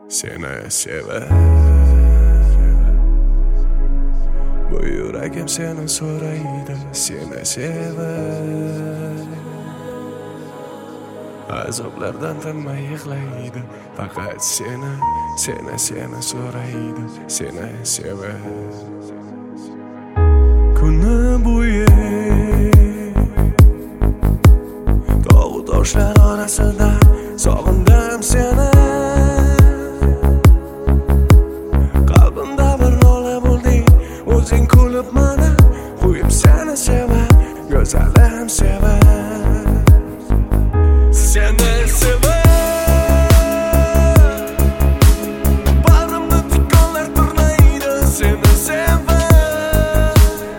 Seni sever. Bu yuragim seni so'raydi, seni sever. Azoblardan tinmay yig'laydi, faqat seni so'raydi, seni sever. Kuni bo'yi tog'u toshlar orasida sog'indim seni. Qalbimda bir nola bo'lding, o'zing kulib mana qo'yib seni sevar, go'zalim sevar. Seni sevar. Bag'rimda tikonlar tirnaydi, seni sevar.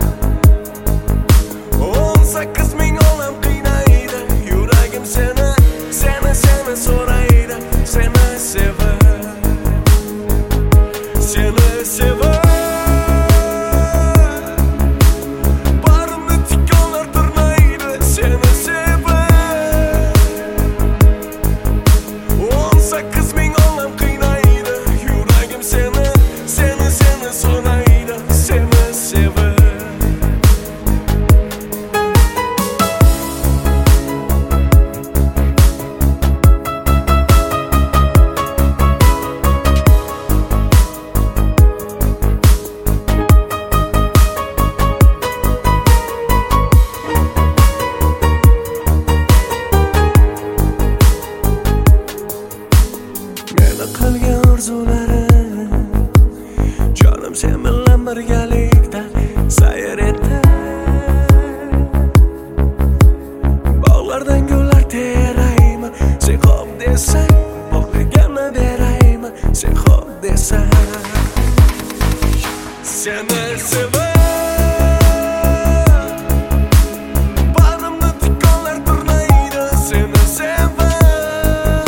18 ming olam qiynaydi, yuragim seni so'raydi, seni sevar. Seni sevar. Bag'rimda tikonlar tirnaydi, seni sevar. 18 ming olam qiynaydi, yuragim seni so'raydi, seni sevar. Qilgan orzularim jonim sen bilan birgalikda sayr etdi. Bog'lardan gullar terayman, sen xo'p desang, bog'laganni berayman, sen xo'p desang. Seni sevar. Bag'rimda tikonlar tirnaydi, seni sevar.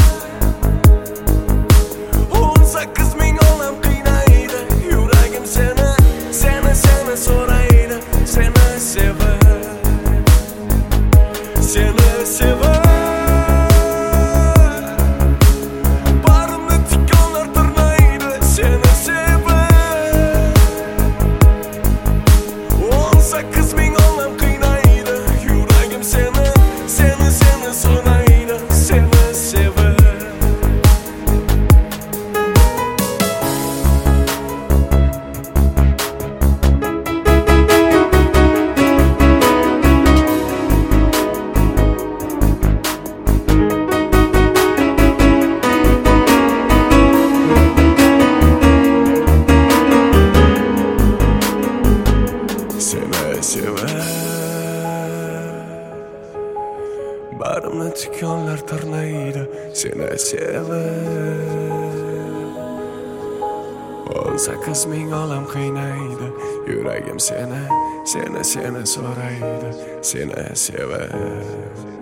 18 ming olam qiynaydi, yuragim seni so'raydi, seni sevar. Seni sevar. Bag'rimda tikonlar tirnaydi, seni sevar. 18 ming olam qiynaydi, yuragim seni so'raydi, seni sevar. Seni sevar. Bag'rimda tikonlar tirnaydi, seni sevar. 18 ming olam qiynaydi, yuragim seni so'raydi, seni sevar.